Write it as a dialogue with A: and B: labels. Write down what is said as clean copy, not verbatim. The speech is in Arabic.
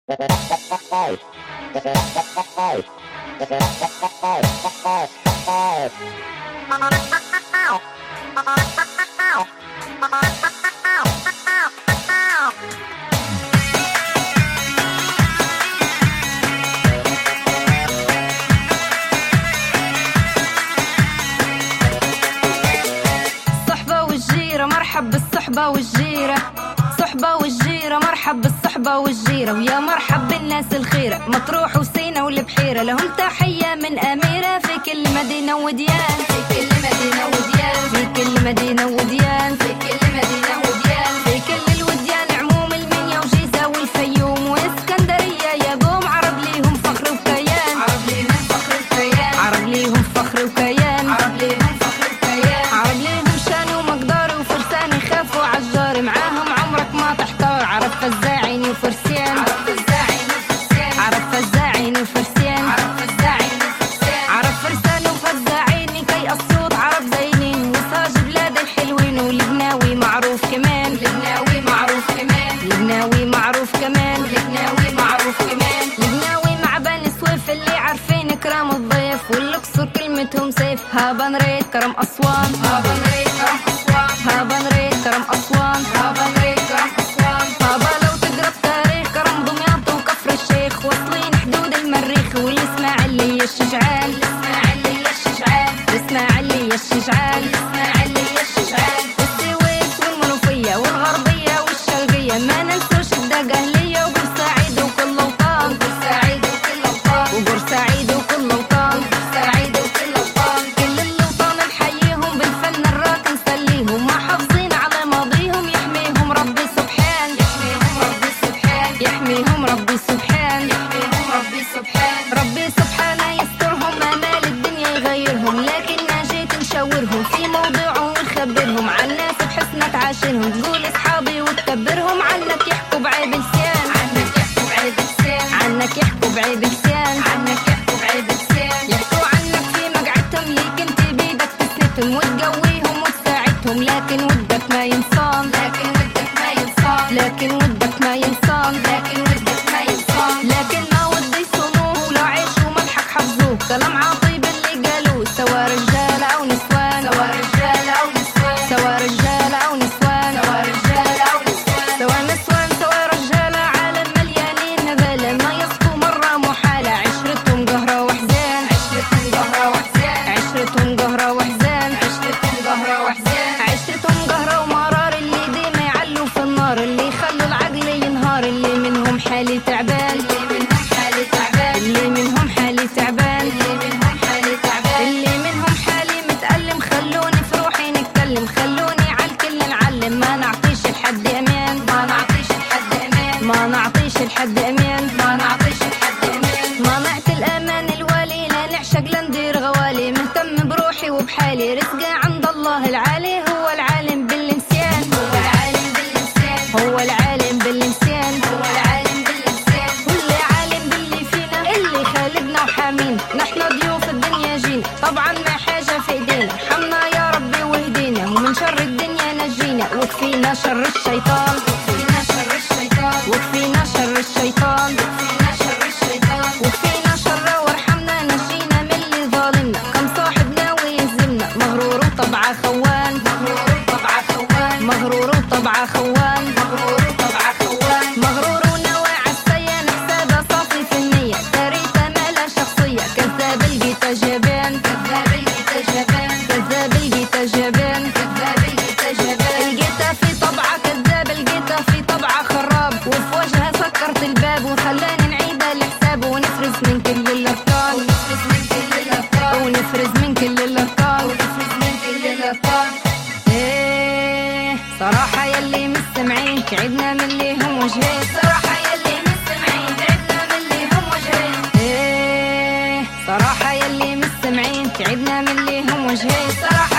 A: مرحب بالصحبة والجيرة، صحبة والجيرة مرحب بالصحبة والجيرة، ويا مرحب بالناس الخيرة، مطروح وسينا والبحيرة، لهم تحية من أميرة في كل مدينة وديان، في كل مدينة وديان، في كل مدينة وديان، في كل مدينة وديان، في كل الوديان، عموم المنيا وجيزة والفيوم واسكندرية، يا قوم عرب ليهم فخر وكيان، عرب ليهم فخر وكيان، عرب ليهم فخر وكيان، عرب ليهم فخر وكيان، عرب ليهم شان ومقدار وفرسان يخافوا عالجار، معاهم عمرك ما تحتار، عرب فزاعين وفرسان، عرب فزاعين وفرسان، عرب فزاعين وفرسان، عرب فزاعين وفرسان، عرب فرسان وفزاعين كي الصوت عرب زينين، وصاج بلاد الحلوين، ولبناوي معروف كمان، لبناوي معروف كمان، لبناوي معروف كمان، لبناوي معروف كمان، لبناوي مع بني سويف اللي عارفين كرام الضيف، والاقصر كلمتهم سيف، هابا نريد كرم أسوان، هابا نريد كرم أسوان، هابا نريد كرم أسوان، هابا نريد كرم أسوان، هابا لو تقرب تاريخ كرم دمياط وكفر الشيخ، واصلين حدود المريخ، والإسماعيلية الشجعان، الإسماعيلية الشجعان، الإسماعيلية الشجعان، الإسماعيلية الشجعان، السويس والمنوفية والغربية والشرقية، ما ننسوش الدقهلية وبورسعيد وكل أوطان، وبورسعيد وكل أوطان، وبورسعيد وكل أوطان، وبورسعيد وكل أوطان، كل الأوطان نحييهم بالفن الراقي نسليهم، ما حافظين على ماضيهم، يحميهم ربي سبحان، يحميهم ربي سبحان، يحميهم ربي سبحان، يحميهم ربي سبحان، ربي سبحانه يسترهم، آمال الدنيا يغيرهم، لكننا جيت نشاورهم في موضوعهم ونخبرهم عن ناس بحسنة تعاشرهم، تقول اصحابي وتكبرهم، عنك يحكوا بعيب لسان، عنك يحكوا بعيب لسان، عنك يحكوا بعيب لسان، عنك يحكوا بعيب لسان، يحكوا عنك في مقعدتهم، ليك انت بيدك تسندهم وتقويهم وتساعدهم، لكن ودك ما ينصان، لكن ودك ما ينصان، لكن ودك ما ينصان، لكن ودك ما ينصان، لكن ما ودي يصونوه، ولو عيش وملحق حفظوه، كلام عطيب اللي قالوه، سوا رجال او نسوان، سوا رجال او نسوان، سوا رجال او نسوان، سوا رجال او نسوان، سوا نسوان سوا رجال، عالم مليانين هبالة، ما يصفوا مرة محالة، عشرتهم قهرة وحزان، عشرتهم قهرة وحزان، عشرتهم قهرة وحزان، عشرتهم قهرة وحزان، عشرتهم قهرة ومرار، اللي ديما يعلوا في النار، اللي يخلوا العقل ينهار، اللي منهم حالي تعبان، اللي منهم حالي تعبان، اللي منهم حالي تعبان، اللي منهم حالي تعبان، اللي منهم حالي متألم، خلوني في روحي نتكلم، خلوني عالكل نعلم، ما نعطيش لحد امان، ما نعطيش لحد امان، ما نعطيش لحد امان، ما نعطيش لحد امان، ما نعطي الامان الوالي، لا نعشق لا ندير غوالي، مهتم بروحي وبحالي، رزقي عند الله العالي، هو العالم بالانسان، هو العالم بالانسان، هو العالم بالانسان، هو العالم بالانسان، هو اللي عالم باللي فينا، اللي خالقنا وحامينا، نحن ضيوف الدنيا جينا، طبعا ما حاجة في ايدينا، ارحمنا يا ربي واهدينا، ومن شر الدنيا نجينا، وكفينا شر الشيطان، وكفينا شر الشيطان، وكفينا شر الشيطان، وكفينا شر الشيطان، وكفينا شره، وارحمنا نجينا من اللي ظالمنا، كم صاحبنا ويهزمنا، مغرور وطبعه خوان، مغرور وطبعه خوان، مغرور وطبعه خوان، مغرور وطبعه خوان، مغرور ونوى عالسيان، حسابه صافي في النية، تاريخه ماله شخصية، كذاب لقيته جبان، كذاب لقيته جبان، كذاب لقيته جبان، كذاب لقيته جبان، لقيته في طبعه كذاب، لقيته في طبعه خراب، وفي وجهه سكرت الباب، وخلاني نعيد الحساب، ونفرز من كل الاركان، ونفرز من كل الاركان، ونفرز من كل الاركان، ونفرز من كل الاركان، ايه صراحة يلي مستمعين تعبنا من اللي هم وجهين، صراحة يلي مستمعين تعبنا من اللي هم وجهين، ايه صراحة يلي مستمعين تعبنا من اللي هم وجهين، صراحة